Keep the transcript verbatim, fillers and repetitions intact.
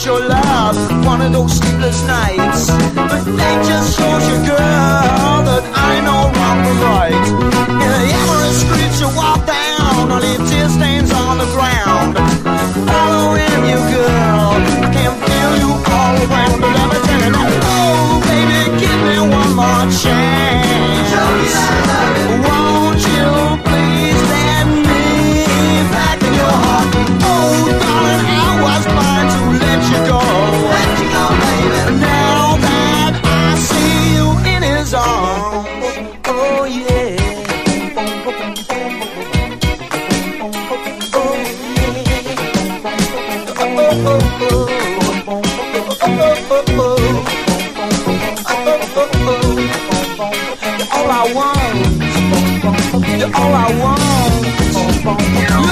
your love one of those sleepless nights. But nature shows you, girl, that I know wrong from right. In the amorous streets you walk down, I leave tear stains on the ground. Following you, girl, I can feel you all around. But let me tell you now, oh baby, give me one more chance. Won't you please let me back in your heart? Oh darling, I was blind to let you go. Let you go, baby. Now that I see you in his arms, oh yeah. Oh yeah. Oh oh oh. Oh oh oh. All I want, you're all I want.